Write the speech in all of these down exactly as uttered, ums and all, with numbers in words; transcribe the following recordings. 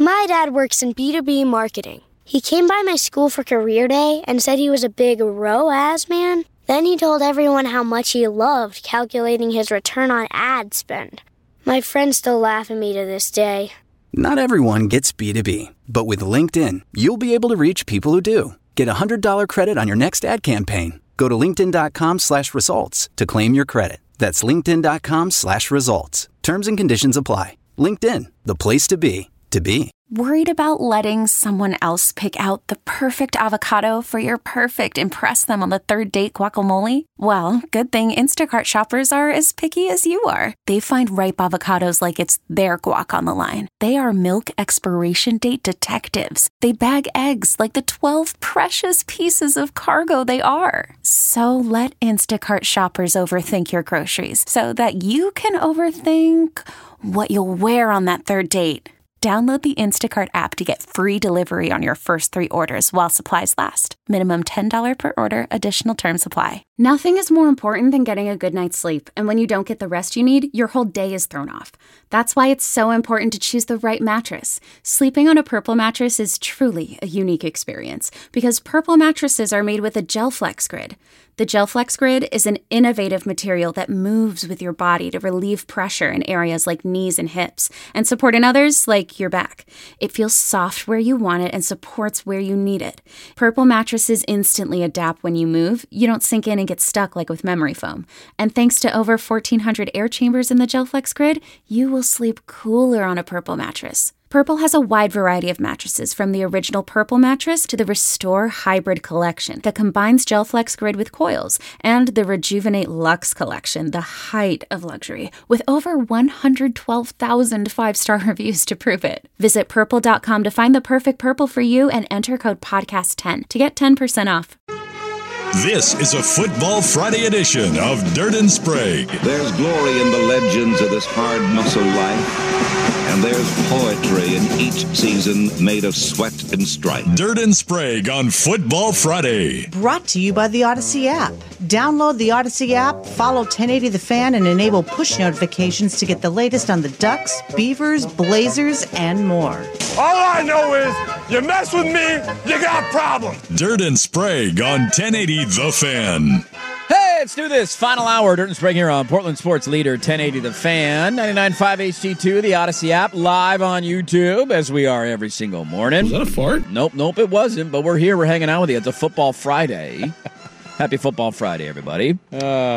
My dad works in B two B marketing. He came by my school for career day and said he was a big R O A S man. Then he told everyone how much he loved calculating his return on ad spend. My friends still laugh at me to this day. Not everyone gets B two B, but with LinkedIn, you'll be able to reach people who do. Get a one hundred dollars credit on your next ad campaign. Go to linkedin.com slash results to claim your credit. That's linkedin.com slash results. Terms and conditions apply. LinkedIn, the place to be, to be. Worried about letting someone else pick out the perfect avocado for your perfect impress them on the third date guacamole? Well, good thing Instacart shoppers are as picky as you are. They find ripe avocados like it's their guac on the line. They are milk expiration date detectives. They bag eggs like the twelve precious pieces of cargo they are. So let Instacart shoppers overthink your groceries so that you can overthink what you'll wear on that third date. Download the Instacart app to get free delivery on your first three orders while supplies last. Minimum ten dollars per order. Additional terms apply. Nothing is more important than getting a good night's sleep. And when you don't get the rest you need, your whole day is thrown off. That's why it's so important to choose the right mattress. Sleeping on a Purple mattress is truly a unique experience because Purple mattresses are made with a GelFlex Grid. The GelFlex Grid is an innovative material that moves with your body to relieve pressure in areas like knees and hips and support in others like your back. It feels soft where you want it and supports where you need it. Purple mattresses instantly adapt when you move. You don't sink in and get stuck like with memory foam. And thanks to over fourteen hundred air chambers in the GelFlex Grid, you will sleep cooler on a Purple mattress. Purple has a wide variety of mattresses, from the original Purple mattress to the Restore Hybrid collection that combines GelFlex Grid with coils, and the Rejuvenate Luxe collection, the height of luxury, with over one hundred twelve thousand five-star reviews to prove it. Visit purple dot com to find the perfect Purple for you and enter code podcast ten to get ten percent off. This is a Football Friday edition of Dirt and Sprague. There's glory in the legends of this hard muscle life. And there's poetry in each season made of sweat and strife. Dirt and Sprague on Football Friday. Brought to you by the Odyssey app. Download the Odyssey app, follow ten eighty The Fan, and enable push notifications to get the latest on the Ducks, Beavers, Blazers, and more. All I know is, you mess with me, you got problems. Dirt and Sprague on ten eighty The Fan. Hey, let's do this. Final hour, Dirt and Sprague here on Portland Sports Leader, ten eighty The Fan, ninety-nine point five H D two, the Odyssey app, live on YouTube, as we are every single morning. Was that a fart? Nope, nope, it wasn't, but we're here, we're hanging out with you. It's a Football Friday. Happy Football Friday, everybody. Uh,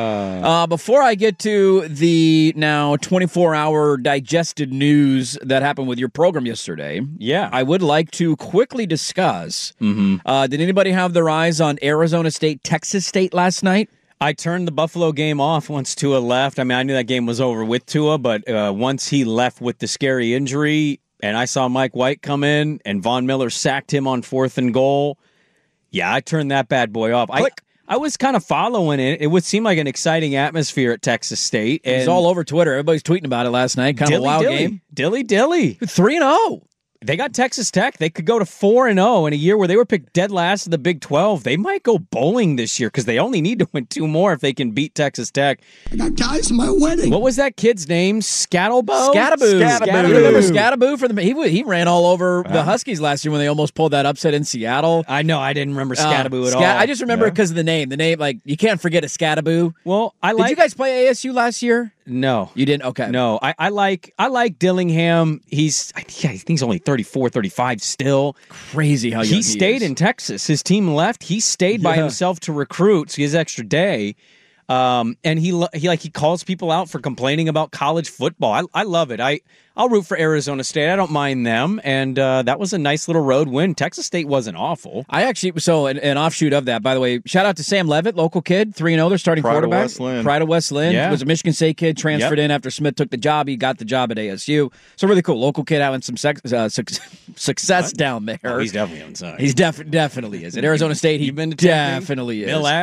uh, before I get to the now twenty-four hour digested news that happened with your program yesterday, yeah, I would like to quickly discuss, mm-hmm. uh, did anybody have their eyes on Arizona State, Texas State last night? I turned the Buffalo game off once Tua left. I mean, I knew that game was over with Tua, but uh, once he left with the scary injury, and I saw Mike White come in, and Von Miller sacked him on fourth and goal, yeah, I turned that bad boy off. I, I was kind of following it. It would seem like an exciting atmosphere at Texas State. And it was all over Twitter. Everybody's tweeting about it last night. Kind of a wild dilly. game. Dilly dilly. three and oh. They got Texas Tech. They could go to four and oh in a year where they were picked dead last in the Big twelve. They might go bowling this year because they only need to win two more if they can beat Texas Tech. I got guys in my wedding. What was that kid's name? Scattlebo? Scattaboo. Scattaboo. You remember Scattaboo? For the, he, he ran all over uh, the Huskies last year when they almost pulled that upset in Seattle. I know. I didn't remember Scattaboo uh, at Scat- all. I just remember yeah. it because of the name. The name, like, you can't forget a Scattaboo. Well, I like. Did you guys play A S U last year? No. You didn't? Okay. No. I, I like I like Dillingham. He's I think, I think he's only thirty-four, thirty-five still. Crazy how young he, he stayed is. in Texas. His team left. He stayed yeah. by himself to recruit, so he has extra day. Um, and he he like he calls people out for complaining about college football. I I love it. I I'll root for Arizona State. I don't mind them. And uh, that was a nice little road win. Texas State wasn't awful. I actually, so an, an offshoot of that, by the way, shout out to Sam Levitt, local kid, three and oh, their starting Pride quarterback. Of West Lynn. Pride of West Lynn. Yeah. Was a Michigan State kid, transferred yep. in after Smith took the job. He got the job at A S U. So really cool. Local kid having some sex, uh, su- success what? down there. Oh, he's definitely on side. He's def- definitely is. At Arizona State, he You've been to definitely is. Mill Ave?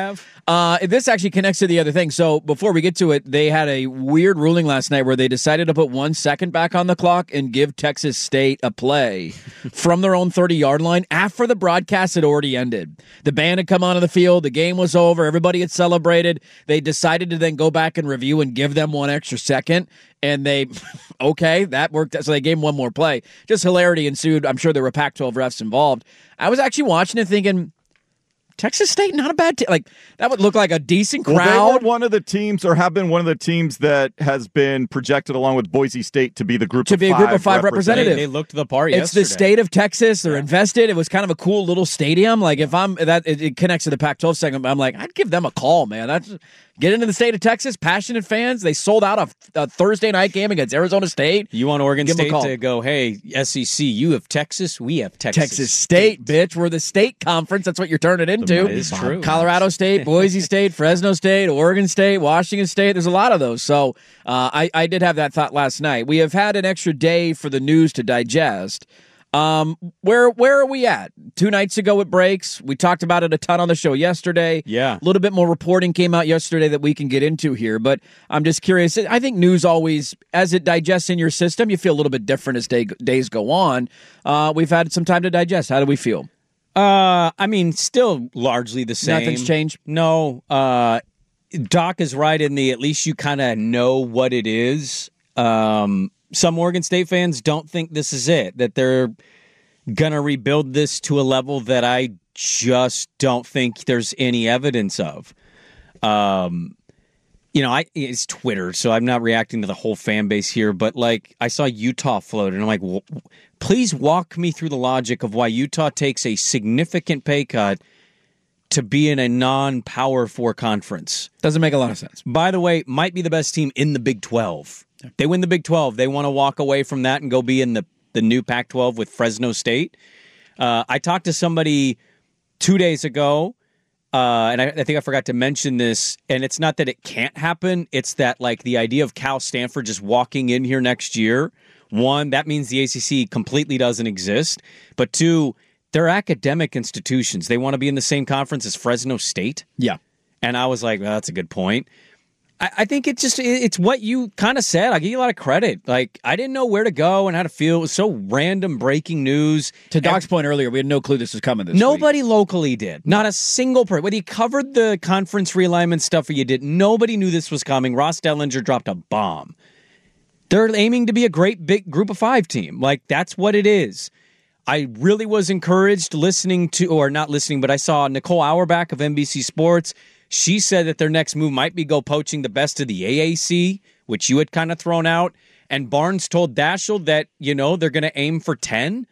Uh, this actually connects to the other thing. So before we get to it, they had a weird ruling last night where they decided to put one second back on the clock and give Texas State a play from their own thirty-yard line after the broadcast had already ended. The band had come onto the field. The game was over. Everybody had celebrated. They decided to then go back and review and give them one extra second. And they, okay, that worked. So they gave them one more play. Just hilarity ensued. I'm sure there were Pac twelve refs involved. I was actually watching it thinking, Texas State, not a bad team. Like, that would look like a decent crowd. Well, they were one of the teams, or have been one of the teams that has been projected along with Boise State to be the group to of be a five group of five representative. They, they looked the part It's yesterday. the state of Texas. They're yeah. invested. It was kind of a cool little stadium. Like, if I'm that, it, it connects to the Pac twelve segment. I'm like, I'd give them a call, man. That's get into the state of Texas. Passionate fans. They sold out a, a Thursday night game against Arizona State. You want Oregon give State to go, hey, S E C, you have Texas, we have Texas. Texas State, State, bitch. We're the state conference. That's what you're turning into. That is true. Colorado State, Boise State, Fresno State, Oregon State, Washington State. There's a lot of those. So uh, I, I did have that thought last night. We have had an extra day for the news to digest. Um, where where are we at? Two nights ago it breaks. We talked about it a ton on the show yesterday. Yeah. A little bit more reporting came out yesterday that we can get into here, but I'm just curious. I think news always, as it digests in your system, you feel a little bit different as day, days go on. Uh, we've had some time to digest. How do we feel? Uh, I mean, still largely the same. Nothing's changed? No. Uh, Doc is right in the, at least you kind of know what it is. Um, some Oregon State fans don't think this is it, that they're going to rebuild this to a level that I just don't think there's any evidence of. Um, you know, I it's Twitter, so I'm not reacting to the whole fan base here, but like I saw Utah float, and I'm like, well, please walk me through the logic of why Utah takes a significant pay cut to be in a non-Power Four conference. Doesn't make a lot of sense. By the way, might be the best team in the Big twelve. They win the Big twelve. They want to walk away from that and go be in the, the new Pac twelve with Fresno State. Uh, I talked to somebody two days ago, uh, and I, I think I forgot to mention this, and it's not that it can't happen. It's that, like, the idea of Cal Stanford just walking in here next year, one, that means the A C C completely doesn't exist. But two, they're academic institutions. They want to be in the same conference as Fresno State. Yeah. And I was like, well, that's a good point. I think it just, it's what you kind of said. I give you a lot of credit. Like, I didn't know where to go and how to feel. It was so random breaking news. To Doc's point earlier, we had no clue this was coming this Nobody week. locally did. Not a single person. Whether you covered the conference realignment stuff or you didn't, nobody knew this was coming. Ross Dellinger dropped a bomb. They're aiming to be a great big group of five team. Like, that's what it is. I really was encouraged listening to, or not listening, but I saw Nicole Auerbach of N B C Sports. She said that their next move might be go poaching the best of the A A C, which you had kind of thrown out. And Barnes told Daschle that, you know, they're going to aim for ten,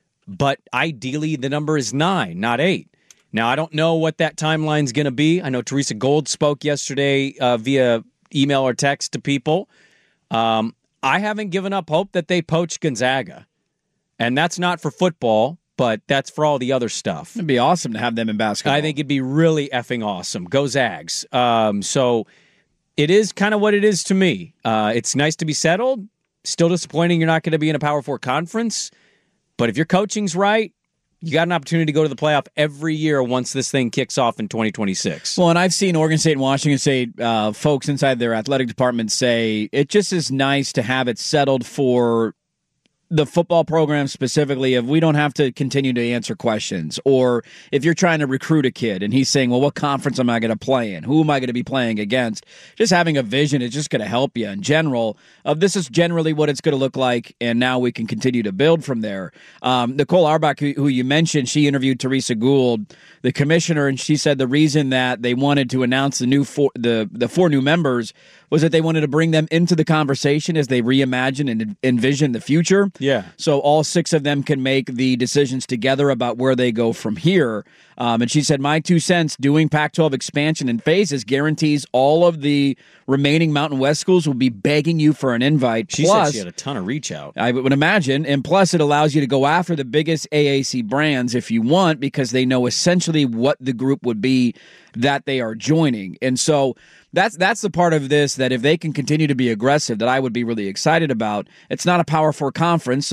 but ideally the number is nine, not eight. Now, I don't know what that timeline's going to be. I know Teresa Gold spoke yesterday uh, via email or text to people. Um, I haven't given up hope that they poach Gonzaga. And that's not for football, but that's for all the other stuff. It'd be awesome to have them in basketball. I think it'd be really effing awesome. Go Zags. Um, so it is kind of what it is to me. Uh, it's nice to be settled. Still disappointing you're not going to be in a Power Four conference. But if your coaching's right, you got an opportunity to go to the playoff every year once this thing kicks off in twenty twenty-six. Well, and I've seen Oregon State and Washington State uh, folks inside their athletic department say it just is nice to have it settled for the football program specifically, if we don't have to continue to answer questions, or if you're trying to recruit a kid and he's saying, well, what conference am I going to play in? Who am I going to be playing against? Just having a vision is just going to help you in general of this is generally what it's going to look like, and now we can continue to build from there. Um, Nicole Auerbach, who, who you mentioned, she interviewed Teresa Gould, the commissioner, and she said the reason that they wanted to announce the new four, the, the four new members was that they wanted to bring them into the conversation as they reimagine and envision the future. Yeah. So all six of them can make the decisions together about where they go from here. Um, and she said, my two cents, doing Pac twelve expansion in phases guarantees all of the remaining Mountain West schools will be begging you for an invite. She plus, said she had a ton of reach out. I would imagine. And plus, it allows you to go after the biggest A A C brands if you want, because they know essentially what the group would be that they are joining. And so that's that's the part of this that if they can continue to be aggressive, that I would be really excited about. It's not a Power Four conference, so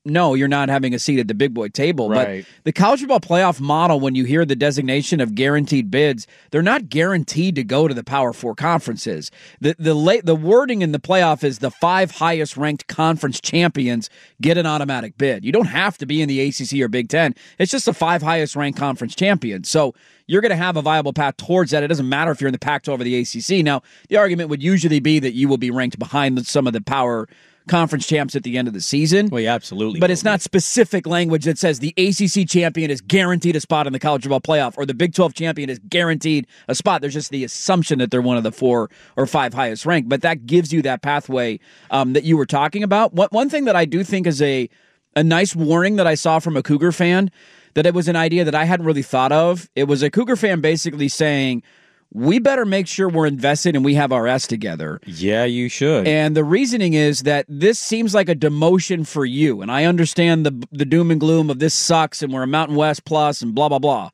no, you're not having a seat at the big boy table. Right. But the college football playoff model, when you hear the designation of guaranteed bids, they're not guaranteed to go to the Power Four conferences. The the late, the wording in the playoff is the five highest ranked conference champions get an automatic bid. You don't have to be in the A C C or Big Ten. It's just the five highest ranked conference champions. So you're going to have a viable path towards that. It doesn't matter if you're in the Pac twelve or the A C C. Now, the argument would usually be that you will be ranked behind some of the power conference champs at the end of the season. Well, yeah, absolutely. But it's not specific language that says the A C C champion is guaranteed a spot in the college football playoff or the Big twelve champion is guaranteed a spot. There's just the assumption that they're one of the four or five highest ranked. But that gives you that pathway um, that you were talking about. One, one thing that I do think is a, a nice warning that I saw from a Cougar fan, that it was an idea that I hadn't really thought of. It was a Cougar fan basically saying, we better make sure we're invested and we have our S together. Yeah, you should. And the reasoning is that this seems like a demotion for you. And I understand the the doom and gloom of this sucks and we're a Mountain West plus and blah, blah, blah.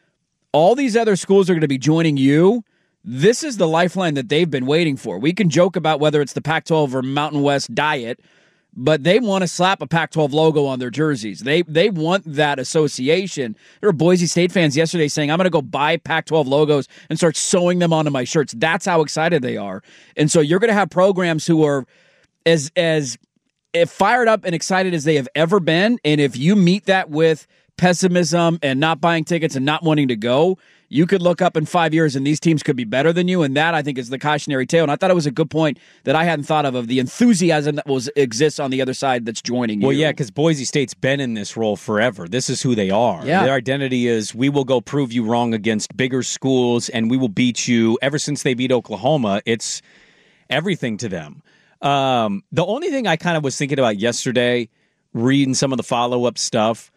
All these other schools are going to be joining you. This is the lifeline that they've been waiting for. We can joke about whether it's the Pac twelve or Mountain West diet, but they want to slap a Pac twelve logo on their jerseys. They they want that association. There were Boise State fans yesterday saying, I'm going to go buy Pac twelve logos and start sewing them onto my shirts. That's how excited they are. And so you're going to have programs who are as as fired up and excited as they have ever been. And if you meet that with pessimism and not buying tickets and not wanting to go, you could look up in five years and these teams could be better than you. And that, I think, is the cautionary tale. And I thought it was a good point that I hadn't thought of, of the enthusiasm that was exists on the other side that's joining you. Well, yeah, because Boise State's been in this role forever. This is who they are. Yeah. Their identity is, we will go prove you wrong against bigger schools, and we will beat you. Ever since they beat Oklahoma, it's everything to them. Um, the only thing I kind of was thinking about yesterday, reading some of the follow-up stuff,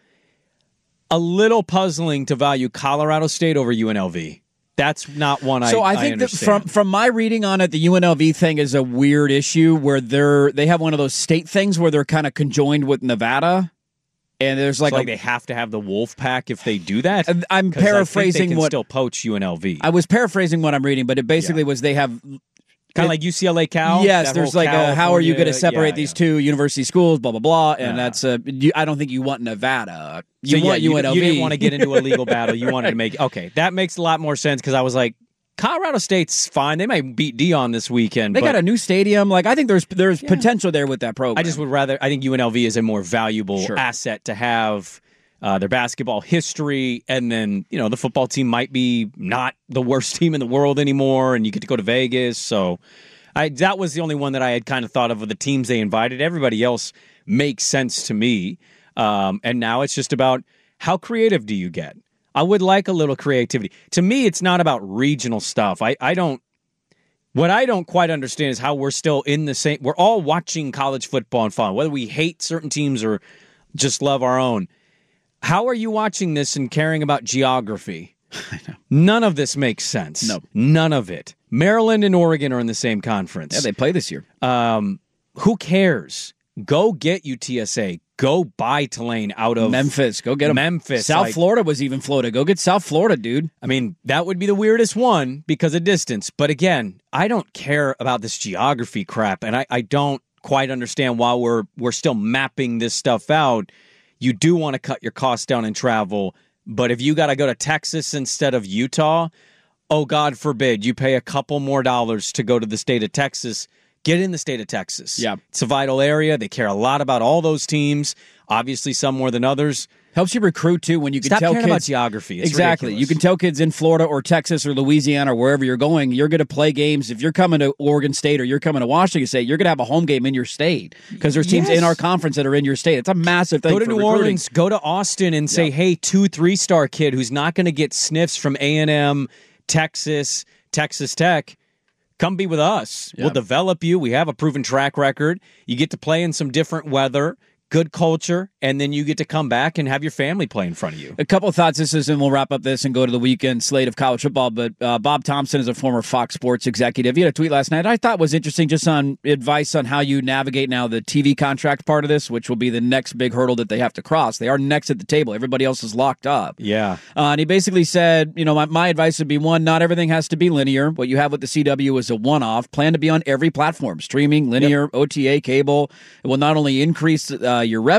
a little puzzling to value Colorado State over U N L V. That's not one I So I think I that from from my reading on it, the U N L V thing is a weird issue where they're they have one of those state things where they're kind of conjoined with Nevada, and there's like, so like a, they have to have the Wolf Pack if they do that. I'm 'Cause paraphrasing I think they can what still poach U N L V. I was paraphrasing what I'm reading, but it basically Yeah. was they have. Kind of like U C L A Cal? Yes, That there's whole like a, how are you going to California- separate yeah, these yeah. two university schools, blah, blah, blah, and Yeah. that's, uh, you, I don't think you want Nevada. You So, yeah, want you, U N L V. you didn't want to get into a legal battle. You wanted to make, okay, that makes a lot more sense because I was like, Colorado State's fine. They might beat Dion this weekend. They but got a new stadium. Like, I think there's there's potential there with that program. I just would rather, I think U N L V is a more valuable Sure. asset to have. Uh, their basketball history, and then, you know, the football team might be not the worst team in the world anymore, and you get to go to Vegas. So I, that was the only one that I had kind of thought of of the teams they invited. Everybody else makes sense to me. Um, and now it's just about how creative do you get? I would like a little creativity. To me, it's not about regional stuff. I, I don't, what I don't quite understand is how we're still in the same, we're all watching college football and fun, whether we hate certain teams or just love our own. How are you watching this and caring about geography? I know. None of this makes sense. No. None of it. Maryland and Oregon are in the same conference. Yeah, they play this year. Um, who cares? Go get U T S A. Go buy Tulane out of Memphis. Go get them. Memphis. South like- Florida was even floated. Go get South Florida, dude. I mean, that would be the weirdest one because of distance. But again, I don't care about this geography crap, and I, I don't quite understand why we're we're still mapping this stuff out. You do want to cut your costs down and travel, but if you got to go to Texas instead of Utah, oh, God forbid, you pay a couple more dollars to go to the state of Texas. Get in the state of Texas. Yeah. It's a vital area. They care a lot about all those teams, obviously some more than others. Helps you recruit, too, when you can Stop tell caring kids. about geography. It's exactly. ridiculous. You can tell kids in Florida or Texas or Louisiana or wherever you're going, you're going to play games. If you're coming to Oregon State or you're coming to Washington State, you're going to have a home game in your state because there's teams Yes. in our conference that are in your state. It's a massive thing Go to for New recruiting. Orleans, go to Austin and say, Yep. hey, two, three-star kid who's not going to get sniffs from A and M, Texas, Texas Tech, come be with us. Yep. We'll develop you. We have a proven track record. You get to play in some different weather, good culture, and then you get to come back and have your family play in front of you. A couple of thoughts. This is, and we'll wrap up this and go to the weekend slate of college football. But uh, Bob Thompson is a former Fox Sports executive. He had a tweet last night I thought was interesting, just on advice on how you navigate now the T V contract part of this, which will be the next big hurdle that they have to cross. They are next at the table. Everybody else is locked up. Yeah. Uh, and he basically said, you know, my, my advice would be, one, not everything has to be linear. What you have with the C W is a one-off. Plan to be on every platform, streaming, linear, yep. O T A, cable. It will not only increase uh, your revenues, but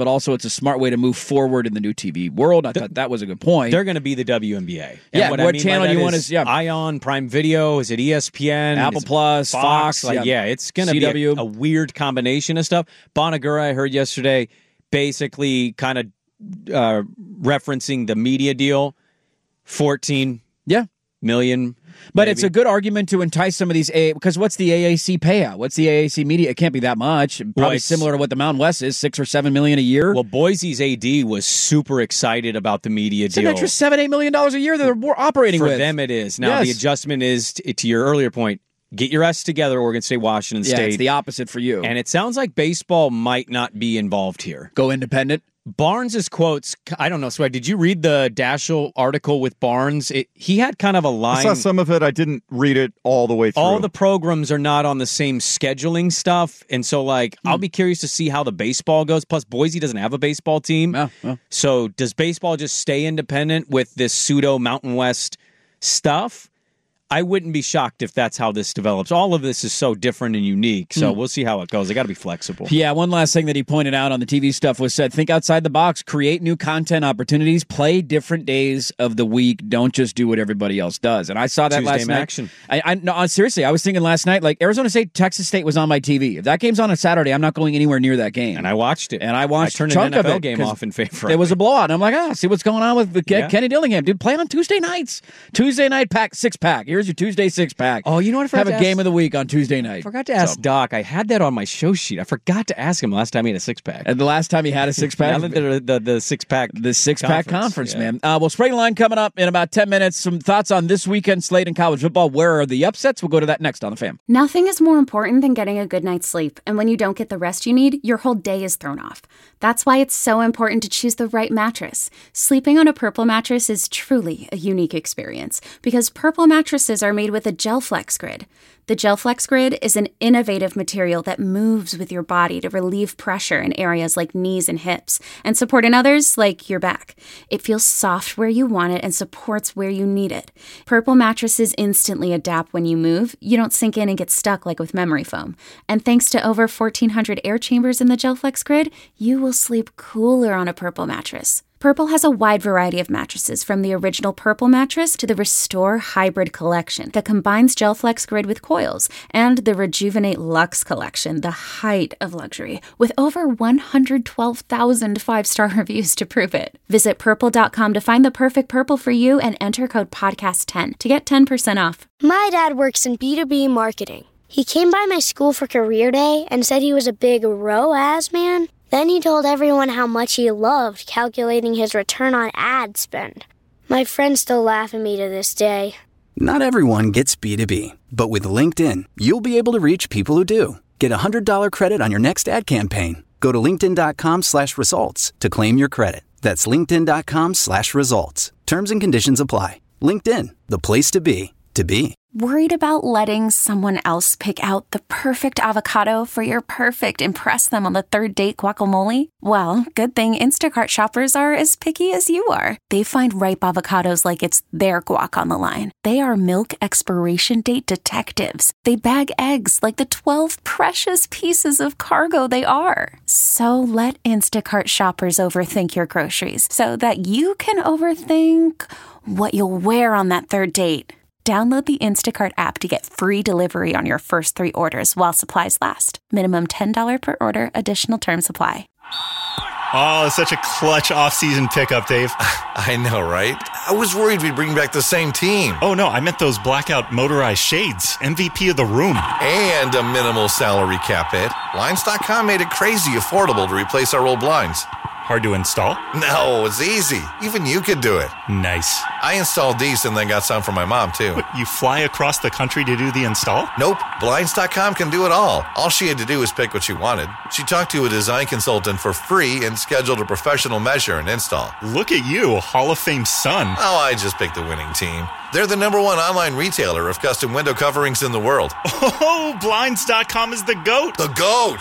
also it's a smart way to move forward in the new T V world. I thought that was a good point. They're going to be the W N B A. And yeah, what, what I mean channel by you that want is is yeah. Ion, Prime Video, is it E S P N? Apple Plus, Fox? Fox like, yeah. yeah, it's going to be a, a weird combination of stuff. Bonagura, I heard yesterday, basically kind of uh, referencing the media deal, fourteen yeah. million. But maybe. It's a good argument to entice some of these A because what's the A A C payout? What's the A A C media? It can't be that much. Probably well, similar to what the Mountain West is, six or seven million a year. Well, Boise's A D was super excited about the media it's deal. It's an extra seven, eight million dollars a year that they're more operating For with. For them, it is. Now yes. the adjustment is to, to your earlier point. Get your S together, Oregon State, Washington yeah, State. It's the opposite for you. And it sounds like baseball might not be involved here. Go independent. Barnes' quotes, I don't know, Swag, did you read the Daschle article with Barnes? It, he had kind of a line. I saw some of it. I didn't read it all the way through. All the programs are not on the same scheduling stuff. And so, like, hmm. I'll be curious to see how the baseball goes. Plus, Boise doesn't have a baseball team. Oh, oh. So does baseball just stay independent with this pseudo Mountain West stuff? I wouldn't be shocked if that's how this develops. All of this is so different and unique, so mm. we'll see how it goes. They got to be flexible. Yeah, one last thing that he pointed out on the T V stuff was said, think outside the box, create new content opportunities, play different days of the week. Don't just do what everybody else does. And I saw that Tuesday last night. Action. I, I no, seriously, I was thinking last night, like Arizona State, Texas State was on my T V. If that game's on a Saturday, I'm not going anywhere near that game. And I watched it. And I watched I turned a chunk an N F L of it game off in favor. It was a blowout. And I'm like, ah, see what's going on with yeah. Kenny Dillingham. Dude, play on Tuesday nights. Tuesday night pack, six pack. Here's your Tuesday six pack. Oh, you know what? I forgot Have a to game ask, of the week on Tuesday night. I forgot to ask so. Doc. I had that on my show sheet. I forgot to ask him last time he had a six pack. And the last time he had a six pack, now that the, the the six pack, the six pack conference, conference yeah. man. Uh, well, spring line coming up in about ten minutes. Some thoughts on this weekend slate in college football. Where are the upsets? We'll go to that next on the Fam. Nothing is more important than getting a good night's sleep, and when you don't get the rest you need, your whole day is thrown off. That's why it's so important to choose the right mattress. Sleeping on a Purple mattress is truly a unique experience because Purple mattresses are made with a GelFlex grid. The GelFlex grid is an innovative material that moves with your body to relieve pressure in areas like knees and hips and support in others like your back. It feels soft where you want it and supports where you need it. Purple mattresses instantly adapt when you move. You don't sink in and get stuck like with memory foam. And thanks to over fourteen hundred air chambers in the GelFlex grid, you will sleep cooler on a Purple mattress. Purple has a wide variety of mattresses, from the original Purple mattress to the Restore Hybrid collection that combines GelFlex grid with coils, and the Rejuvenate Luxe collection, the height of luxury, with over one hundred twelve thousand five-star reviews to prove it. Visit purple dot com to find the perfect Purple for you and enter code podcast ten to get ten percent off. My dad works in B two B marketing. He came by my school for career day and said he was a big R O A S man. Then he told everyone how much he loved calculating his return on ad spend. My friends still laugh at me to this day. Not everyone gets B two B, but with LinkedIn, you'll be able to reach people who do. Get a one hundred dollars credit on your next ad campaign. Go to linkedin.com slash results to claim your credit. That's linkedin.com slash results. Terms and conditions apply. LinkedIn, the place to be, to be. Worried about letting someone else pick out the perfect avocado for your perfect impress them on the third date guacamole? Well, good thing Instacart shoppers are as picky as you are. They find ripe avocados like it's their guac on the line. They are milk expiration date detectives. They bag eggs like the twelve precious pieces of cargo they are. So let Instacart shoppers overthink your groceries so that you can overthink what you'll wear on that third date. Download the Instacart app to get free delivery on your first three orders while supplies last. Minimum ten dollars per order. Additional terms apply. Oh, it's such a clutch off-season pickup, Dave. I know, right? I was worried we'd bring back the same team. Oh, no, I meant those blackout motorized shades. M V P of the room. And a minimal salary cap hit. Blinds dot com made it crazy affordable to replace our old blinds. Hard to install? No, it's easy. Even you could do it. Nice. I installed these and then got some for my mom, too. What, you fly across the country to do the install? Nope. Blinds dot com can do it all. All she had to do was pick what she wanted. She talked to a design consultant for free and scheduled a professional measure and install. Look at you, Hall of Fame son. Oh, I just picked the winning team. They're the number one online retailer of custom window coverings in the world. Oh, Blinds dot com is the GOAT. The GOAT!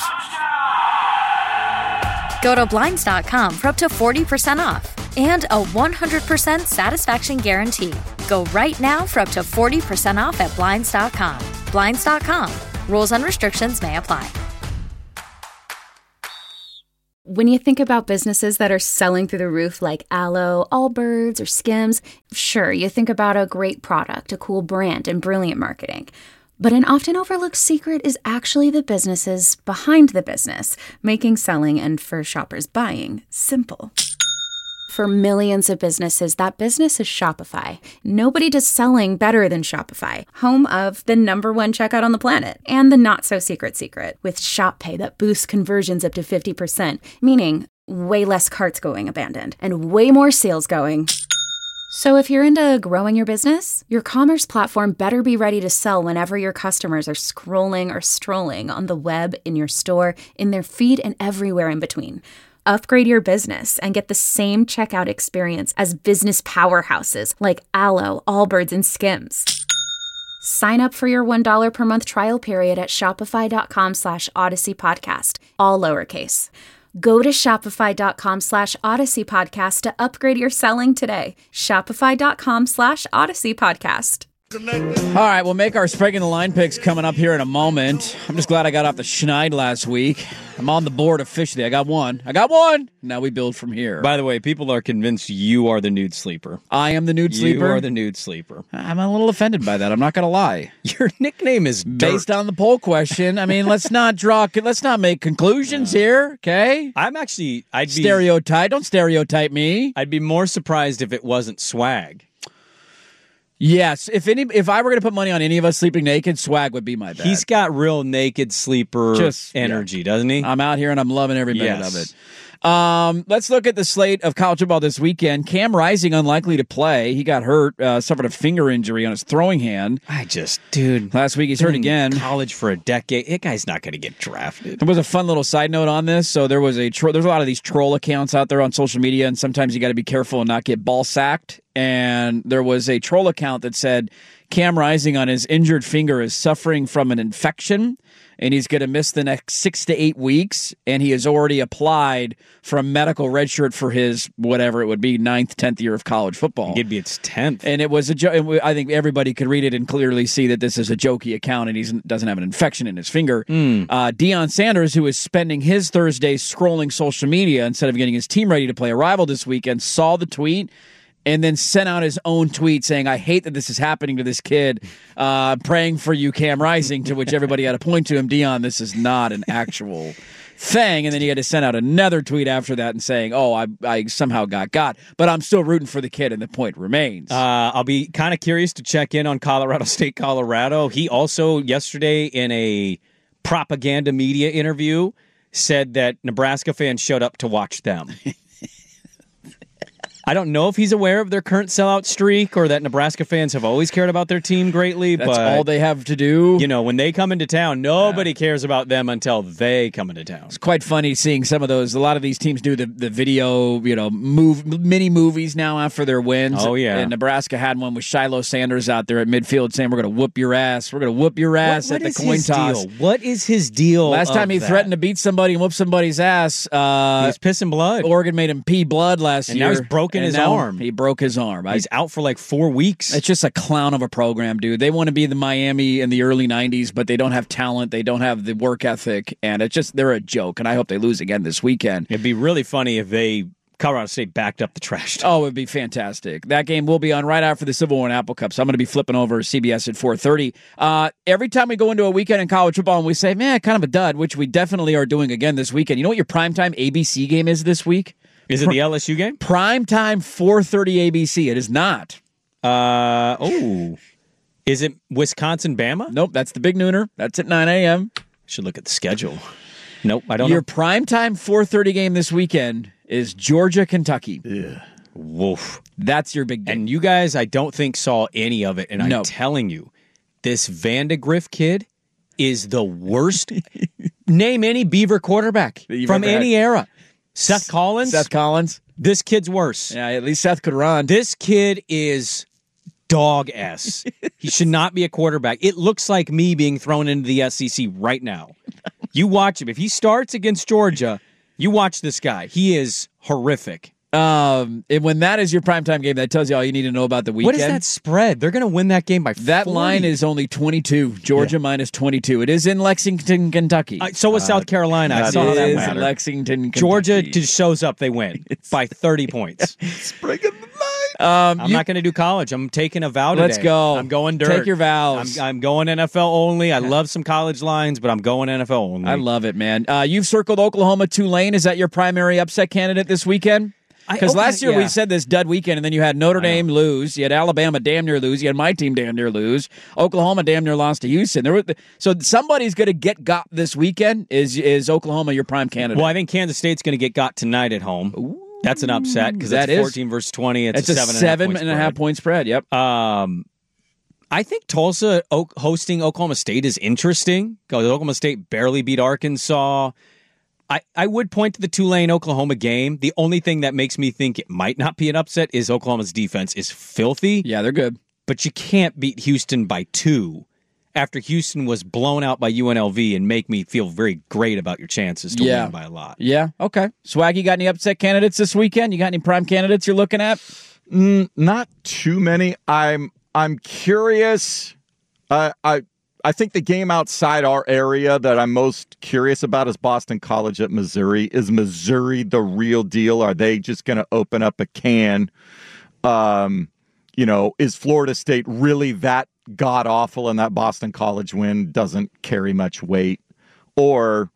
Go to Blinds dot com for up to forty percent off and a one hundred percent satisfaction guarantee. Go right now for up to forty percent off at Blinds dot com. Blinds dot com. Rules and restrictions may apply. When you think about businesses that are selling through the roof like Aloe, Allbirds, or Skims, sure, you think about a great product, a cool brand, and brilliant marketing. But an often overlooked secret is actually the businesses behind the business, making selling and for shoppers buying simple. For millions of businesses, that business is Shopify. Nobody does selling better than Shopify, home of the number one checkout on the planet and the not-so-secret secret with Shop Pay that boosts conversions up to fifty percent, meaning way less carts going abandoned and way more sales going. So if you're into growing your business, your commerce platform better be ready to sell whenever your customers are scrolling or strolling on the web, in your store, in their feed, and everywhere in between. Upgrade your business and get the same checkout experience as business powerhouses like Aloe, Allbirds, and Skims. Sign up for your one dollar per month trial period at shopify.com slash Odyssey Podcast, all lowercase. Go to shopify.com slash Odyssey Podcast to upgrade your selling today. Shopify.com slash Odyssey Podcast. All right, we'll make our Spreading the Line picks coming up here in a moment. I'm just glad I got off the schneid last week. I'm on the board officially. I got one. I got one. Now we build from here. By the way, people are convinced you are the nude sleeper. I am the nude sleeper? You are the nude sleeper. I'm a little offended by that. I'm not going to lie. Your nickname is Dirt. Based on the poll question. I mean, let's not draw, let's not make conclusions uh, here, okay? I'm actually, I'd be... Stereotype. Don't stereotype me. I'd be more surprised if it wasn't Swag. Yes, if any, if I were going to put money on any of us sleeping naked, Swag would be my bet. He's got real naked sleeper Just, energy, yeah. doesn't he? I'm out here and I'm loving every minute yes. of it. Um, let's look at the slate of college football this weekend. Cam Rising unlikely to play. He got hurt, uh, suffered a finger injury on his throwing hand. I just, dude. Last week he's hurt again. College for a decade. That guy's not going to get drafted. There was a fun little side note on this. So there was a tro- there's a lot of these troll accounts out there on social media, and sometimes you got to be careful and not get ball sacked. And there was a troll account that said Cam Rising on his injured finger is suffering from an infection, and he's going to miss the next six to eight weeks, and he has already applied for a medical redshirt for his, whatever it would be, ninth, tenth year of college football. It'd be its tenth. And it was a joke. I think everybody could read it and clearly see that this is a jokey account, and he doesn't have an infection in his finger. Mm. Uh, Deion Sanders, who is spending his Thursdays scrolling social media instead of getting his team ready to play a rival this weekend, saw the tweet and then sent out his own tweet saying, I hate that this is happening to this kid, uh, praying for you, Cam Rising, to which everybody had to point to him, Deion, this is not an actual thing. And then he had to send out another tweet after that and saying, oh, I, I somehow got got, but I'm still rooting for the kid, and the point remains. Uh, I'll be kind of curious to check in on Colorado State, Colorado. He also, yesterday in a propaganda media interview, said that Nebraska fans showed up to watch them. I don't know if he's aware of their current sellout streak or that Nebraska fans have always cared about their team greatly. That's but, all they have to do. You know, when they come into town, nobody yeah. cares about them until they come into town. It's quite funny seeing some of those. A lot of these teams do the, the video, you know, move mini movies now after their wins. Oh, yeah. And Nebraska had one with Shiloh Sanders out there at midfield saying, we're going to whoop your ass. We're going to whoop your ass what, what at the coin toss. Deal? What is his deal? Last time he that? threatened to beat somebody and whoop somebody's ass. Uh, he was pissing blood. Oregon made him pee blood last and year. And now he's broken his arm. He broke his arm. He's I, out for like four weeks. It's just a clown of a program, dude. They want to be the Miami in the early nineties, but they don't have talent. They don't have the work ethic, and it's just, they're a joke, and I hope they lose again this weekend. It'd be really funny if they, Colorado State backed up the trash talk. Oh, it'd be fantastic. That game will be on right after the Civil War and Apple Cup, so I'm going to be flipping over C B S at four thirty. Uh, every time we go into a weekend in college football and we say, man, kind of a dud, which we definitely are doing again this weekend. You know what your primetime A B C game is this week? Is it the L S U game? Prime time, four thirty A B C. It is not. Uh oh. Is it Wisconsin-Bama? Nope, that's the big nooner. That's at nine a.m. Should look at the schedule. Nope, I don't Your know. prime time, four thirty game this weekend is Georgia-Kentucky. Ugh. Woof. That's your big game. And you guys, I don't think, saw any of it. And I'm no. telling you, this Vandegrift kid is the worst. Name any Beaver quarterback from any had. era. Seth Collins? Seth Collins? This kid's worse. Yeah, at least Seth could run. This kid is dog-ass. He should not be a quarterback. It looks like me being thrown into the S E C right now. You watch him. If he starts against Georgia, you watch this guy. He is horrific. Um, and when that is your primetime game, that tells you all you need to know about the weekend. What is that spread? They're going to win that game by That forty. line is only twenty-two. Georgia yeah. minus twenty-two. It is in Lexington, Kentucky. Uh, so was uh, South Carolina. I saw that is in Lexington, Kentucky. Georgia just shows up, they win by thirty points. Spring in the night. Um, I'm you, not going to do college. I'm taking a vow today. Let's go. I'm going dirt. Take your vows. I'm, I'm going N F L only. I love some college lines, but I'm going N F L only. I love it, man. Uh, you've circled Oklahoma Tulane. Is that your primary upset candidate this weekend? Because okay, last year yeah. we said this dud weekend, and then you had Notre Dame lose, you had Alabama damn near lose, you had my team damn near lose, Oklahoma damn near lost to Houston. There were, so somebody's going to get got this weekend. Is is Oklahoma your prime candidate? Well, I think Kansas State's going to get got tonight at home. Ooh, that's an upset because that's fourteen versus twenty. It's, it's a, a seven, seven and, and a half point spread. Yep. Um, I think Tulsa hosting Oklahoma State is interesting because Oklahoma State barely beat Arkansas. I, I would point to the Tulane-Oklahoma game. The only thing that makes me think it might not be an upset is Oklahoma's defense is filthy. Yeah, they're good. But you can't beat Houston by two after Houston was blown out by U N L V and make me feel very great about your chances to yeah. win by a lot. Yeah, okay. Swag, you got any upset candidates this weekend? You got any prime candidates you're looking at? Mm, not too many. I'm I'm curious. Uh, I I think the game outside our area that I'm most curious about is Boston College at Missouri. Is Missouri the real deal? Are they just going to open up a can? Um, you know, is Florida State really that god-awful and that Boston College win doesn't carry much weight? Or,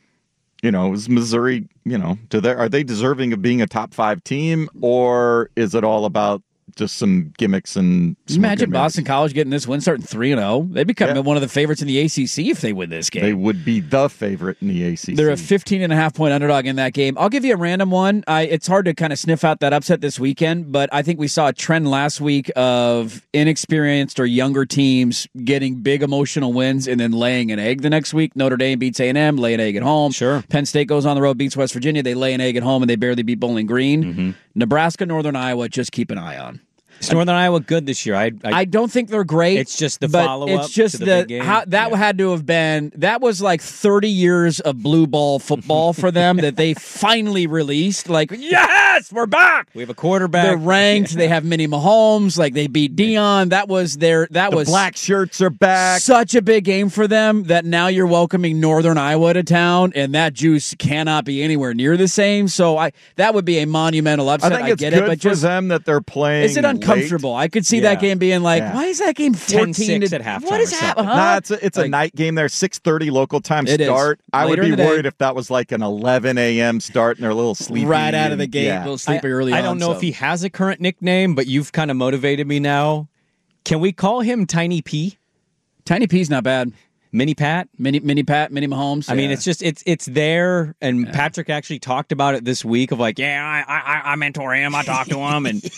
you know, is Missouri, you know, do they, are they deserving of being a top five team? Or is it all about just some gimmicks and imagine Boston College getting this win, starting three and zero. They become yeah. one of the favorites in the A C C if they win this game. They would be the favorite in the A C C. They're a fifteen and a half point underdog in that game. I'll give you a random one. I, it's hard to kind of sniff out that upset this weekend, but I think we saw a trend last week of inexperienced or younger teams getting big emotional wins and then laying an egg the next week. Notre Dame beats A and M, lay an egg at home. Sure. Penn State goes on the road, beats West Virginia. They lay an egg at home and they barely beat Bowling Green. Mm-hmm. Nebraska, Northern Iowa, just keep an eye on. Is Northern Iowa good this year? I, I I don't think they're great. It's just the but follow up. It's just to the, the, big game. How, that yeah. had to have been that was like thirty years of blue ball football for them that they finally released. Like, yes, we're back. We have a quarterback. They're ranked. They have Mini Mahomes. Like they beat Dion. That was their. That the was black shirts are back. Such a big game for them that now you're welcoming Northern Iowa to town, and that juice cannot be anywhere near the same. So I that would be a monumental upset. I think it's I get good it, but for just, them that they're playing. Is it uncomfortable? Late? I could see yeah. that game being like, yeah. why is that game fourteen to at halftime? What is happening? Huh? Nah, it's a, it's like, a night game there, six thirty local time it start. Is. I would Later be worried day. if that was like an eleven a.m. start and they're a little sleepy. Right out of and, the gate, yeah. a little sleepy I, early I on. I don't know so. if he has a current nickname, but you've kind of motivated me now. Can we call him Tiny P? Tiny P's not bad. Mini Pat? Mini Mini Pat, Mini Mahomes. I yeah. mean, it's just, it's it's there, and yeah. Patrick actually talked about it this week of like, yeah, I I, I mentor him, I talk to him, and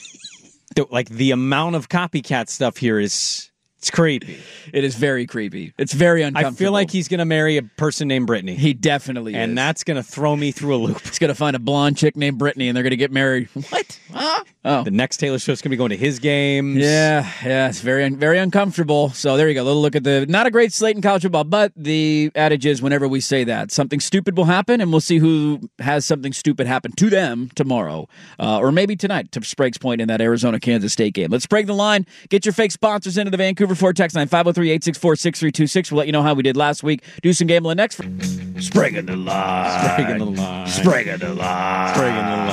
the, like the amount of copycat stuff here is... It's creepy. It is very creepy. It's very uncomfortable. I feel like he's going to marry a person named Brittany. He definitely and is. And that's going to throw me through a loop. He's going to find a blonde chick named Brittany, and they're going to get married. What? Huh? Oh. The next Taylor Swift's going to be going to his games. Yeah, yeah, it's very, very uncomfortable. So there you go. A little look at the, not a great slate in college football, but the adage is whenever we say that, something stupid will happen, and we'll see who has something stupid happen to them tomorrow, uh, or maybe tonight to Sprague's point in that Arizona-Kansas State game. Let's break the line. Get your fake sponsors into the Vancouver Ford text line, five oh three, eight six four, six three two six. We'll let you know how we did last week. Do some gambling next. For Sprague the line. Sprague the line. Sprague the line. Sprague the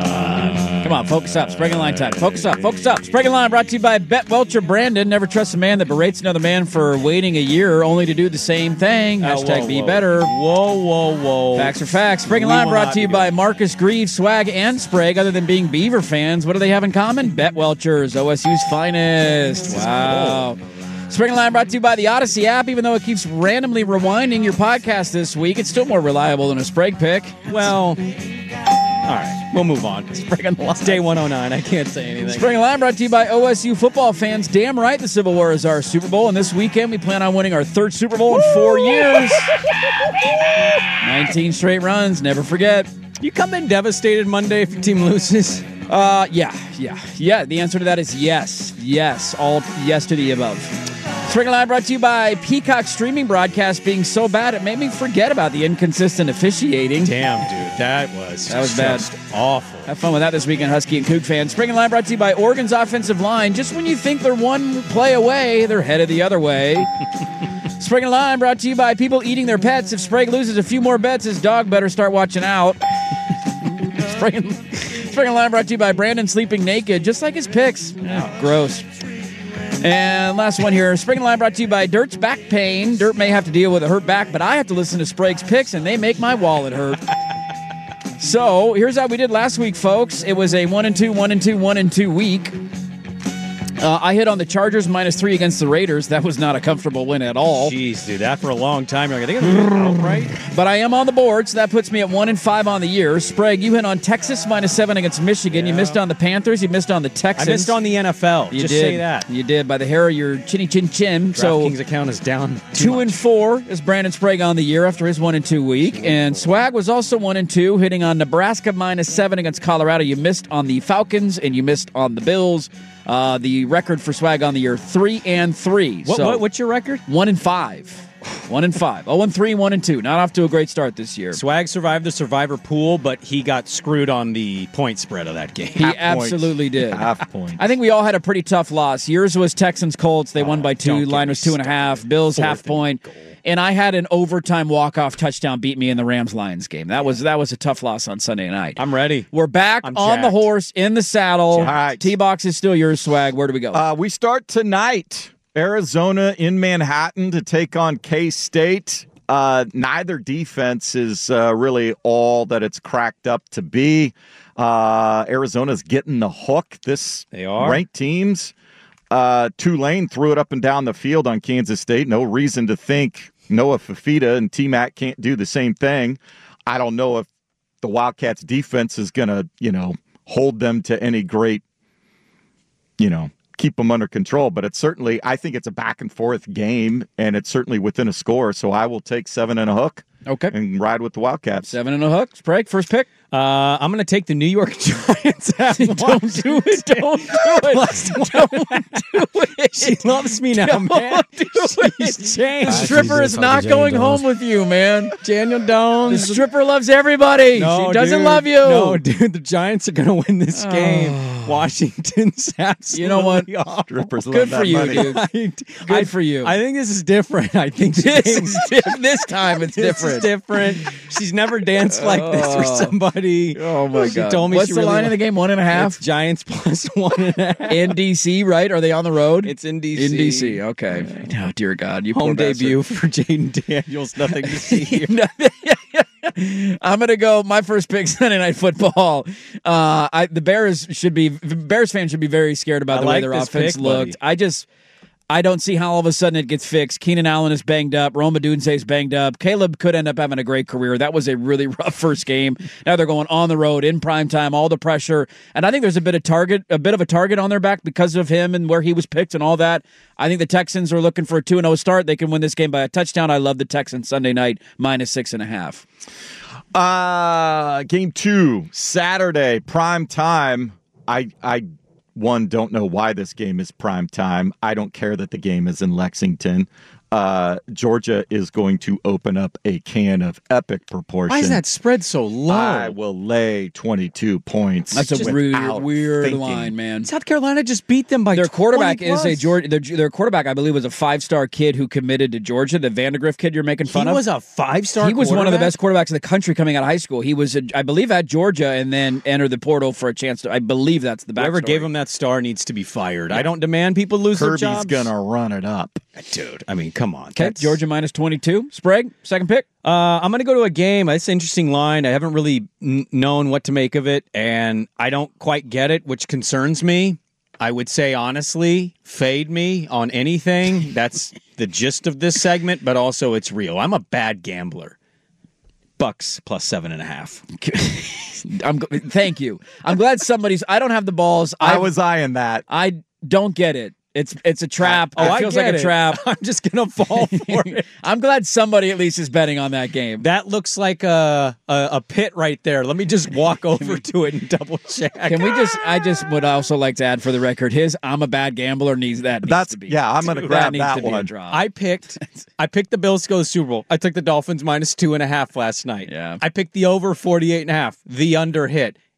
line. Come on, focus up. Sprague line time. Focus up. Focus up. Sprague line brought to you by Bet Welcher Brandon. Never trust a man that berates another man for waiting a year only to do the same thing. Oh, Hashtag whoa, be whoa. better. Whoa, whoa, whoa. Facts are facts. Sprague We line will brought not to you be by doing Marcus Grieve, Swag, and Sprague. Other than being Beaver fans, what do they have in common? Bet Welchers, O S U's finest. Wow. Spring Line brought to you by the Odyssey app. Even though it keeps randomly rewinding your podcast this week, it's still more reliable than a Sprague pick. Well, all right, we'll move on. Spring on the line. It's day one oh nine. I can't say anything. Spring Line brought to you by O S U football fans. Damn right, the Civil War is our Super Bowl, and this weekend we plan on winning our third Super Bowl in four years. nineteen straight runs. Never forget. You come in devastated Monday if your team loses? Uh, yeah, yeah, yeah. The answer to that is yes, yes. All yes to the above. Spring Line brought to you by Peacock streaming broadcast being so bad it made me forget about the inconsistent officiating. Damn, dude, that was that was bad. Just awful. Have fun with that this weekend, Husky and Coug fans. Spring and Line brought to you by Oregon's offensive line. Just when you think they're one play away, they're headed the other way. Spring and Line brought to you by people eating their pets. If Sprague loses a few more bets, his dog better start watching out. Spring and, Spring and Line brought to you by Brandon sleeping naked, just like his picks. Oh, gross. And last one here, Spring and Line brought to you by Dirt's back pain. Dirt may have to deal with a hurt back, but I have to listen to Sprague's picks, and they make my wallet hurt. So here's how we did last week, folks. It was a one and two, one and two, one and two week. Uh, I hit on the Chargers minus three against the Raiders. That was not a comfortable win at all. Jeez, dude, that for a long time. You're like, I think it's right. But I am on the board, so that puts me at one and five on the year. Sprague, you hit on Texas minus seven against Michigan. Yeah. You missed on the Panthers. You missed on the Texans. I missed on the N F L. You Just did. say that. You did by the hair of your chinny chin chin. So DraftKings account is down. Two and four is Brandon Sprague on the year after his one and two week. And Swag was also one and two, hitting on Nebraska minus seven against Colorado. You missed on the Falcons and you missed on the Bills. Uh, the record for Swag on the year, three and three. What, so what, what's your record? One and five. One and five. Oh, and three, one and two. Not off to a great start this year. Swag survived the survivor pool, but he got screwed on the point spread of that game. He Half absolutely points. did. Half point. I think we all had a pretty tough loss. Yours was Texans Colts. They oh, won by two. Line was two and a half. Bills Fourth half point. And I had an overtime walk-off touchdown beat me in the Rams-Lions game. That was that was a tough loss on Sunday night. I'm ready. We're back I'm on jacked. the horse, in the saddle. Jacked. T-Box is still yours, Swag. Where do we go? Uh, we start tonight. Arizona in Manhattan to take on K-State. Uh, neither defense is uh, really all that it's cracked up to be. Uh, Arizona's getting the hook. This they are ranked teams. Uh, Tulane threw it up and down the field on Kansas State. No reason to think Noah Fafita and T-Mac can't do the same thing. I don't know if the Wildcats defense is going to, you know, hold them to any great, you know, keep them under control. But it's certainly, I think it's a back and forth game, and it's certainly within a score. So I will take seven and a hook. Okay. And ride with the Wildcats. Seven and a hook. Sprague, first pick. Uh, I'm going to take the New York Giants. Don't do it. Don't do it. Don't do it. She loves me now, Don't man. do She's it. changed. The stripper is not going home with you, man. Daniel The Jones. stripper loves everybody. No, she doesn't dude. love you. No, dude, the Giants are going to win this Oh. game. Washington's absolutely You know what? awful. Strippers Good love for that you, money. dude. I, Good I- for you. I think this is different. I think this this is di- this time it's This different. is different. She's never danced like this for Oh. somebody. Oh my she god! told me What's she the really line of the game? One and a half. It's Giants plus one and a half. In D C, right? Are they on the road? It's in D C. In D C. Okay. Oh dear God! You Home poor bastard. debut for Jaden Daniels. Nothing to see here. I'm gonna go. My first pick Sunday Night Football. Uh, I, the Bears should be Bears fans should be very scared about I the like way their this offense pick, looked. buddy. I just. I don't see how all of a sudden it gets fixed. Keenan Allen is banged up. Roma Odunze is banged up. Caleb could end up having a great career. That was a really rough first game. Now they're going on the road in prime time, all the pressure. And I think there's a bit of target, a bit of a target on their back because of him and where he was picked and all that. I think the Texans are looking for a two and oh start. They can win this game by a touchdown. I love the Texans Sunday night minus six and a half. Uh, game two, Saturday, prime time. I, I, one, don't know why this game is prime time. I don't care that the game is in Lexington. Uh, Georgia is going to open up a can of epic proportion. Why is that spread so low? I will lay twenty-two points. That's a weird, without weird thinking. line, man. South Carolina just beat them by Their quarterback is a twenty plus. Georgia. Their, their quarterback, I believe, was a five-star kid who committed to Georgia. The Vandegrift kid you're making fun He of. was a five-star He was one of the quarterback? best quarterbacks in the country coming out of high school. He was, a, I believe, at Georgia and then entered the portal for a chance to. I believe that's the backstory. Whoever gave him that star needs to be fired. I don't demand people lose Kirby's their jobs. gonna run it up. Dude, I mean, come on. Okay, That's- Georgia minus twenty-two. Sprague, second pick. Uh, I'm going to go to a game. It's an interesting line. I haven't really n- known what to make of it, and I don't quite get it, which concerns me. I would say, honestly, fade me on anything. That's the gist of this segment, but also it's real. I'm a bad gambler. Bucks plus seven and a half. I'm. Thank you. I'm glad somebody's. I don't have the balls. I I was eyeing that. I don't get it. It's it's a trap. Oh, it I feels get like a it. trap. I'm just going to fall for it. I'm glad somebody at least is betting on that game. That looks like a, a a pit right there. Let me just walk over to it and double check. Can we just? I just would also like to add for the record, his "I'm a bad gambler" needs that. Needs That's to be. yeah. I'm gonna Dude, grab needs that to be a one. drop. I picked I picked the Bills to go to the Super Bowl. I took the Dolphins minus two and a half last night. Yeah. I picked the over forty-eight and a half. The under hit.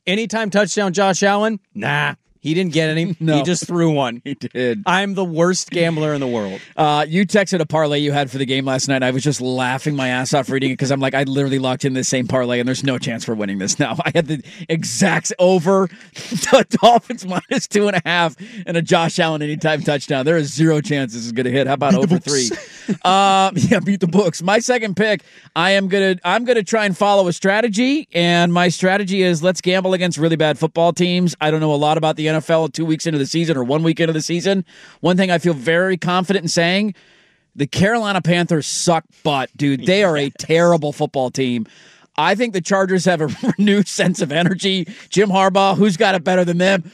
Anytime touchdown, Josh Allen? Nah. He didn't get any. No. He just threw one. He did. I'm the worst gambler in the world. Uh, you texted a parlay you had for the game last night. I was just laughing my ass off reading it because I'm like, I literally locked in the same parlay, and there's no chance for winning this now. I had the exact over the Dolphins minus two and a half and a Josh Allen anytime touchdown. There is zero chance this is going to hit. How about over three? uh, yeah, beat the books. My second pick, I am gonna I'm gonna try and follow a strategy, and my strategy is let's gamble against really bad football teams. I don't know a lot about the N F L two weeks into the season or one week into the season. One thing I feel very confident in saying, the Carolina Panthers suck butt, dude. They are a terrible football team. I think the Chargers have a renewed sense of energy. Jim Harbaugh, who's got it better than them?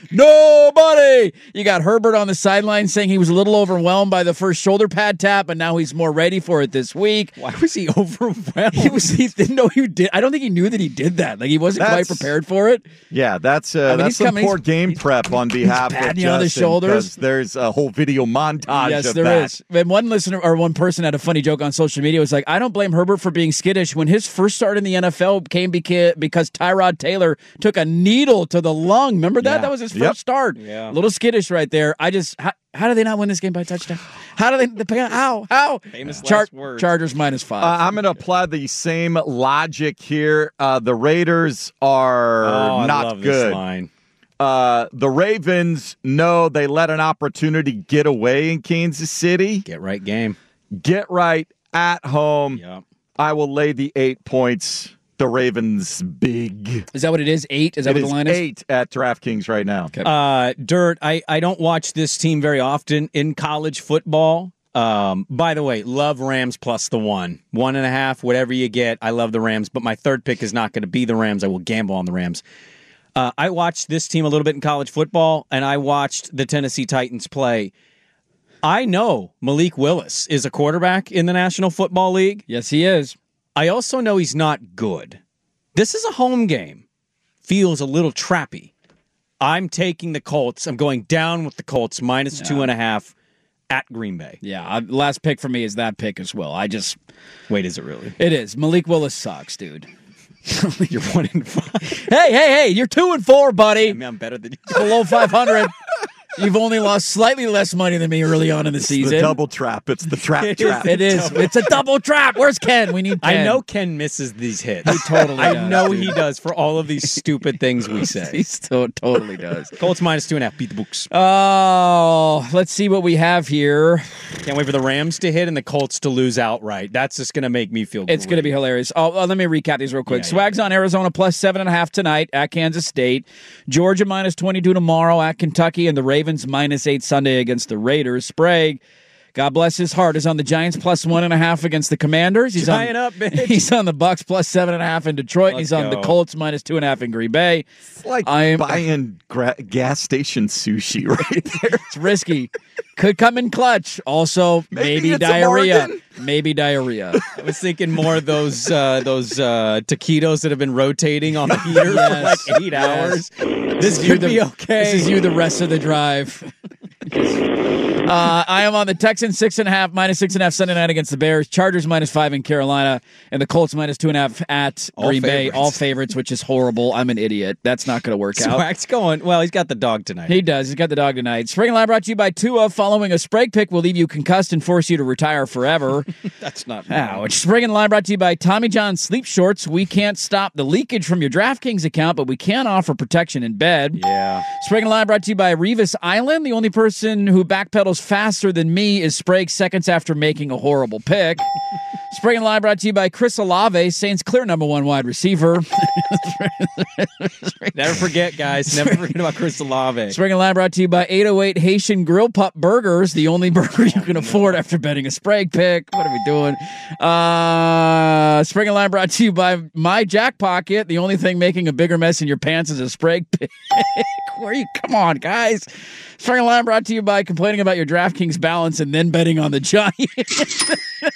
Nobody! You got Herbert on the sideline saying he was a little overwhelmed by the first shoulder pad tap, but now he's more ready for it this week. Why was he overwhelmed? He was. He didn't know he did. I don't think he knew that he did that. Like he wasn't That's, quite prepared for it. Yeah, that's uh, I mean, that's he's some coming, poor game prep on behalf of patting you on the Justin, shoulders. 'cause there's a whole video montage Yes, of there that. is. And one listener or one person had a funny joke on social media. It was like, I don't blame Herbert for being skittish. When his first start in the N F L came because because Tyrod Taylor took a needle to the lung. Remember that? Yeah. That was his first Yep. start. Yeah. A little skittish right there. I just how, how do they not win this game by touchdown? How do they? the- How? How? Famous Char- last words. Chargers minus five. Uh, I'm going to apply the same logic here. Uh, the Raiders are Oh, I not love good. this line. Uh, the Ravens know they let an opportunity get away in Kansas City. Get right game. Get right at home. Yep. I will lay the eight points. The Ravens big. Is that what it is? Eight? Is that It what the is line is? eight at DraftKings right now. Okay. Uh, Dirt, I, I don't watch this team very often in college football. Um, by the way, love Rams plus the one. One and a half, whatever you get. I love the Rams, but my third pick is not going to be the Rams. I will gamble on the Rams. Uh, I watched this team a little bit in college football, and I watched the Tennessee Titans play. I know Malik Willis is a quarterback in the National Football League. Yes, he is. I also know he's not good. This is a home game. Feels a little trappy. I'm taking the Colts. I'm going down with the Colts, minus Yeah. two and a half at Green Bay. Yeah, I, last pick for me is that pick as well. I just Wait, is it really? it is. Malik Willis sucks, dude. You're one and five. Hey, hey, hey! You're two and four, buddy. I mean, I'm better than you. Below five hundred. You've only lost slightly less money than me early on in the It's season. the double trap. It's the trap It is trap. the It is. It's a double trap. Where's Ken? We need Ken. I know Ken misses these hits. He totally I does, know dude. he does for all of these stupid things we He say. still totally does. Colts minus two and a half. Beat the books. Oh, let's see what we have here. Can't wait for the Rams to hit and the Colts to lose outright. That's just going to make me feel It's going to be hilarious. Oh, uh, let me recap these real quick. Yeah, Swags yeah. on Arizona plus seven and a half tonight at Kansas State. Georgia minus twenty-two tomorrow at Kentucky, and the Ravens minus eight Sunday against the Raiders. Sprague, God bless his heart, is on the Giants plus one and a half against the Commanders. He's Giant on, up, bitch. He's on the Bucks plus seven and a half in Detroit. Let's He's on the go. Colts minus two and a half in Green Bay. It's like I am- buying gra- gas station sushi right there. It's risky. Could come in clutch. Also, Maybe maybe, it's a diarrhea. bargain. Maybe diarrhea. I was thinking more of those uh, those uh, taquitos that have been rotating on the heater for Yes. like eight Yes. hours. This You could the- be okay. This is you the rest of the drive. uh, I am on the Texans six and a half, minus six and a half Sunday night against the Bears. Chargers minus five in Carolina, and the Colts minus two and a half at All Green Bay. favorites. All favorites, which is horrible. I'm an idiot. That's not going to work out. Swag's going. Well, he's got the dog tonight. He does. He's got the dog tonight. Spring and Line brought to you by Tua. Following a Sprague pick will leave you concussed and force you to retire forever. That's not. Ouch. Spring and Line brought to you by Tommy John Sleep Shorts. We can't stop the leakage from your DraftKings account, but we can offer protection in bed. Yeah. Spring and Line brought to you by Revis Island. The only person who backpedals faster than me is Sprague seconds after making a horrible pick. Spring and Line brought to you by Chris Olave, Saints clear number one wide receiver. Never forget, guys. Never forget about Chris Olave. Spring and Line brought to you by eight oh eight Haitian Grill Pup Burgers, the only burger you can afford after betting a Sprague pick. What are we doing? Uh, Spring and Line brought to you by My Jack Pocket, the only thing making a bigger mess in your pants is a Sprague pick. Where are you? Come on, guys. Spring and Line brought to you by complaining about your DraftKings balance and then betting on the Giants.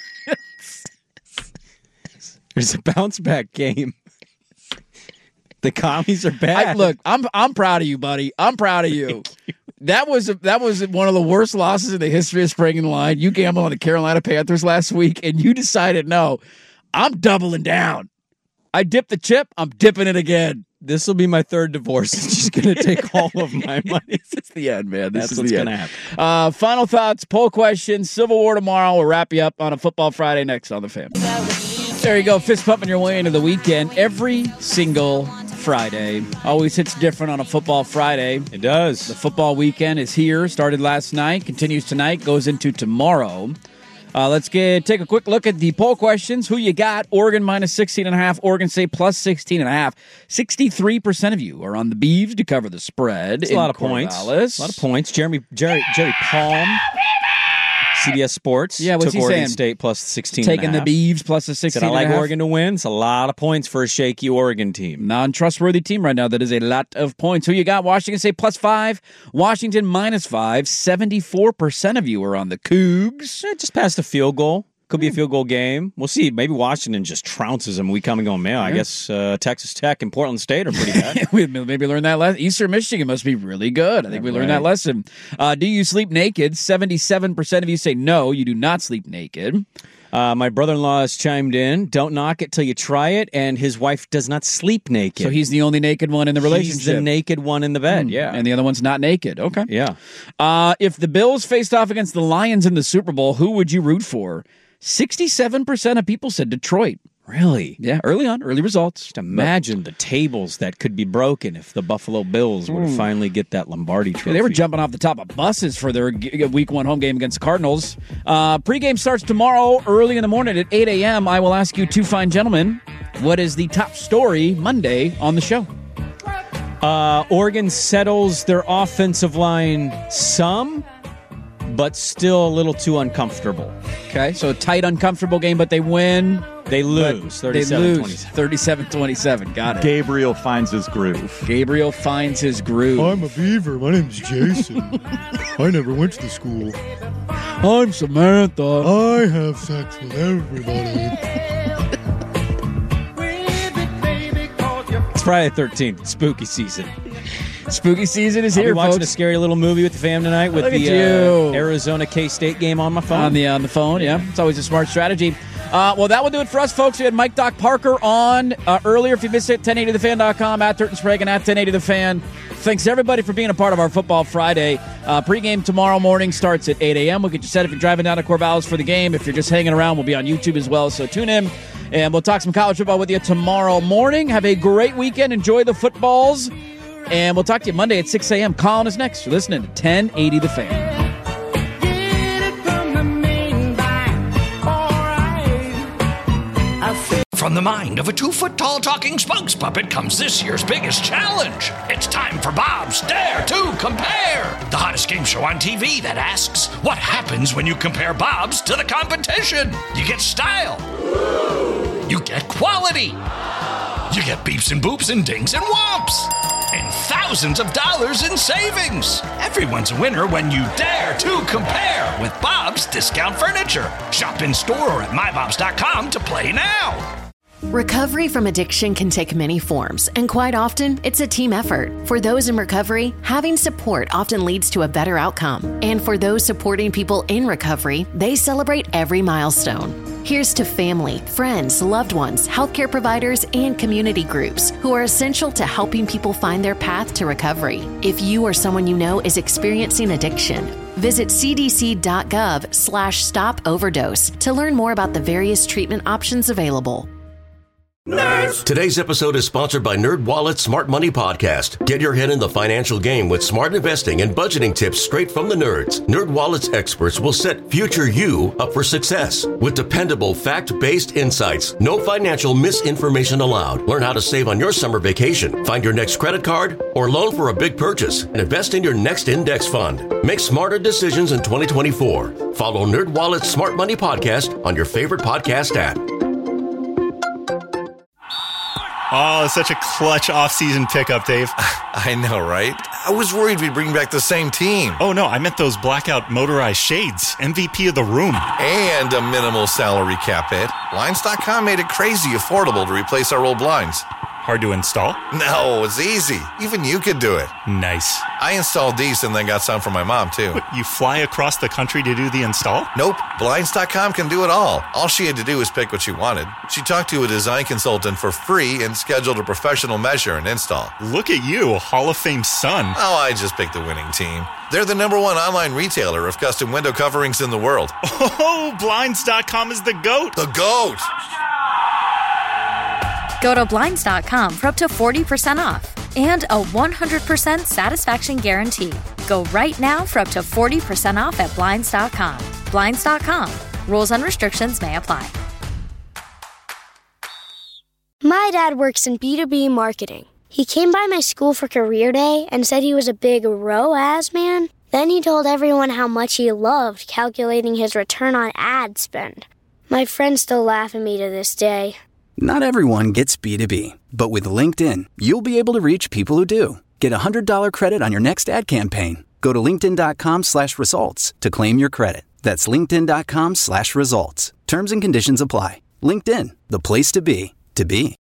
There's a bounce back game. The commies are bad. I, look, I'm I'm proud of you, buddy. I'm proud of you. That was that was one of the worst losses in the history of Spring and Line. You gambled on the Carolina Panthers last week, and you decided, no, I'm doubling down. I dipped the chip. I'm dipping it again. This will be my third divorce. She's going to take all of my money. This is the end, man. This That's is what's the going end. to happen. Uh, final thoughts, poll questions, Civil War tomorrow. We'll wrap you up on a Football Friday next on The Fan. There you go. Fist pumping your way into the weekend. Every single Friday. Always hits different on a Football Friday. It does. The football weekend is here. Started last night. Continues tonight. Goes into tomorrow. Uh, let's get take a quick look at the poll questions. Who you got? Oregon minus sixteen and a half. Oregon State plus sixteen and a half. sixty-three percent of you are on the Beavs to cover the spread. It's a lot of points. A lot of points. Jeremy Jerry Jerry Palm, C B S Sports. Yeah, what's took he Oregon saying? State plus sixteen. Taking and a half. the Beavs plus the sixteen. Said I like and a half. Oregon to win. It's a lot of points for a shaky Oregon team. Non-trustworthy team right now. That is a lot of points. Who you got? Washington State plus five. Washington minus five. seventy-four percent of you are on the Cougs. Eh, just past a field goal. Could be a field goal game. We'll see. Maybe Washington just trounces them. We come and go, man. I Yeah. guess uh, Texas Tech and Portland State are pretty bad. we maybe learned that lesson. Eastern Michigan must be really good. I think we learned Right. that lesson. Uh, do you sleep naked? seventy-seven percent of you say no, you do not sleep naked. Uh, my brother-in-law has chimed in. Don't knock it till you try it. And his wife does not sleep naked. So he's the only naked one in the relationship. He's the naked one in the bed, Hmm. yeah. And the other one's not naked. Okay. Yeah. Uh, if the Bills faced off against the Lions in the Super Bowl, who would you root for? sixty-seven percent of people said Detroit. Really? Yeah, early on, early results. Just imagine the tables that could be broken if the Buffalo Bills were to Mm. finally get that Lombardi trophy. Yeah, they were jumping off the top of buses for their g- week one home game against the Cardinals. Uh, pregame starts tomorrow early in the morning at eight a.m. I will ask you two fine gentlemen, what is the top story Monday on the show? Uh, Oregon settles their offensive line some, but still a little too uncomfortable. Okay, so a tight, uncomfortable game, but they win. They lose. They thirty-seven lose. twenty-seven. thirty-seven twenty-seven. Got it. Gabriel finds his groove. Gabriel finds his groove. I'm a Beaver. My name's Jason. I never went to the school. I'm Samantha. I have sex with everybody. It's Friday the thirteenth, spooky season. Spooky season is I'll here, be watching folks. a scary little movie with the fam tonight with Look the at you. uh, Arizona K-State game on my phone. On the on the phone, yeah. It's always a smart strategy. Uh, well, that will do it for us, folks. We had Mike Doc Parker on uh, earlier. If you missed it, ten eighty the fan dot com, at Turton Sprague, and at ten eighty the fan. Thanks, everybody, for being a part of our Football Friday. Uh, pregame tomorrow morning starts at eight a.m. We'll get you set if you're driving down to Corvallis for the game. If you're just hanging around, we'll be on YouTube as well. So tune in, and we'll talk some college football with you tomorrow morning. Have a great weekend. Enjoy the footballs. And we'll talk to you Monday at six a.m. Colin is next. You're listening to ten eighty The Fan. From the mind of a two-foot-tall talking spokes puppet comes this year's biggest challenge. It's time for Bob's Dare to Compare, the hottest game show on T V that asks, what happens when you compare Bob's to the competition? You get style. You get quality. You get beeps and boops and dings and whomps. And thousands of dollars in savings. Everyone's a winner when you dare to compare with Bob's Discount Furniture. Shop in store or at my bobs dot com to play now. Recovery from addiction can take many forms, and quite often, it's a team effort. For those in recovery, having support often leads to a better outcome. And for those supporting people in recovery, they celebrate every milestone. Here's to family, friends, loved ones, healthcare providers, and community groups who are essential to helping people find their path to recovery. If you or someone you know is experiencing addiction, visit c d c dot gov slash stop overdose to learn more about the various treatment options available. Nerds. Today's episode is sponsored by NerdWallet's Smart Money Podcast. Get your head in the financial game with smart investing and budgeting tips straight from the nerds. NerdWallet's experts will set future you up for success. With dependable, fact-based insights, no financial misinformation allowed. Learn how to save on your summer vacation, find your next credit card, or loan for a big purchase, and invest in your next index fund. Make smarter decisions in twenty twenty-four. Follow NerdWallet's Smart Money Podcast on your favorite podcast app. Oh, such a clutch off-season pickup, Dave. I know, right? I was worried we'd bring back the same team. Oh, no, I meant those blackout motorized shades. M V P of the room. And a minimal salary cap hit. Blinds dot com made it crazy affordable to replace our old blinds. Hard to install? No, it's easy. Even you could do it. Nice. I installed these and then got some for my mom, too. What, you fly across the country to do the install? Nope. Blinds dot com can do it all. All she had to do was pick what she wanted. She talked to a design consultant for free and scheduled a professional measure and install. Look at you, a Hall of Fame son. Oh, I just picked the winning team. They're the number one online retailer of custom window coverings in the world. Oh, Blinds dot com is the GOAT. The GOAT! Go to Blinds dot com for up to forty percent off and a one hundred percent satisfaction guarantee. Go right now for up to forty percent off at Blinds dot com. Blinds dot com. Rules and restrictions may apply. My dad works in B two B marketing. He came by my school for career day and said he was a big R O A S man. Then he told everyone how much he loved calculating his return on ad spend. My friends still laugh at me to this day. Not everyone gets B two B, but with LinkedIn, you'll be able to reach people who do. Get a one hundred dollars credit on your next ad campaign. Go to linkedin dot com slash results to claim your credit. That's linkedin dot com slash results. Terms and conditions apply. LinkedIn, the place to be, to be.